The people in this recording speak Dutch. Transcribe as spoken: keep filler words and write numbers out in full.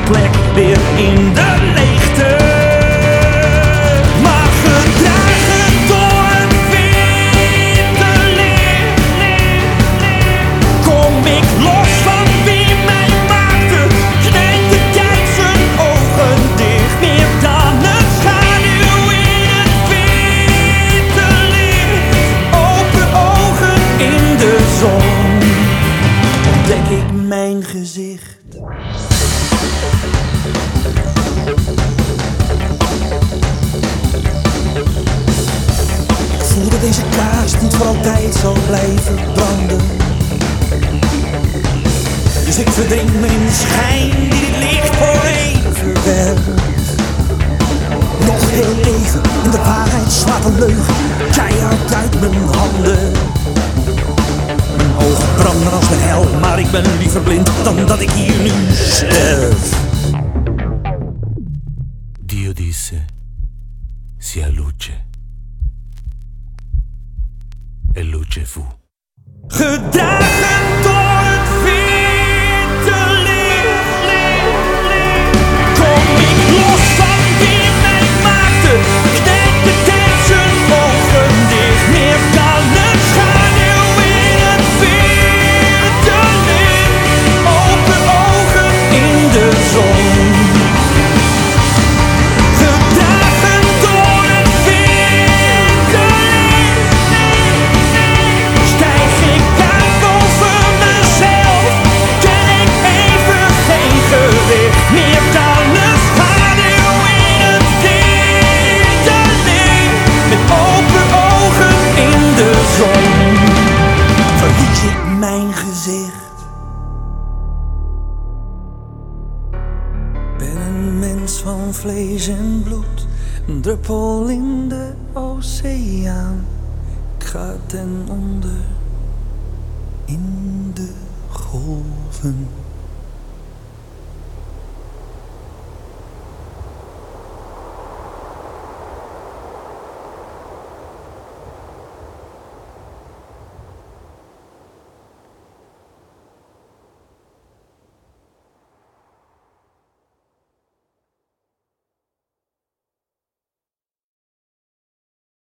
plek weer in de leegte. Maar gedragen door een witte leer, kom ik los van wie mij maakte. Knijpt de tijd zijn ogen dicht, meer dan een schaduw in het witte leer. Open ogen in de zon, ontdek ik mijn gezicht. Ik voel dat deze kaars niet voor altijd zal blijven branden. Dus ik verdring me in de schijn die dit licht voor even werpt. Nog heel even en de waarheid slaat een leugen keihard uit mijn handen. Mijn ogen branden als de hel, maar ik ben liever blind dan dat ik hier nu sterf. Dio disse, sia luce. E luce fu. Gedragen door het witte licht, kom ik los van wie mij maakte. Knijpt de tijd zijn ogen dicht, meer dan een schaduw in het witte licht. Open ogen in de zon. Gedragen door het witte licht, stijg ik uit boven mezelf. Ken ik even geen gewicht, meer dan een schaduw in het witte licht. Met open ogen in de zon verlies ik mijn gezicht. Ben een mens van vlees en bloed, een druppel in de oceaan. Ik ga ten onder in de golven.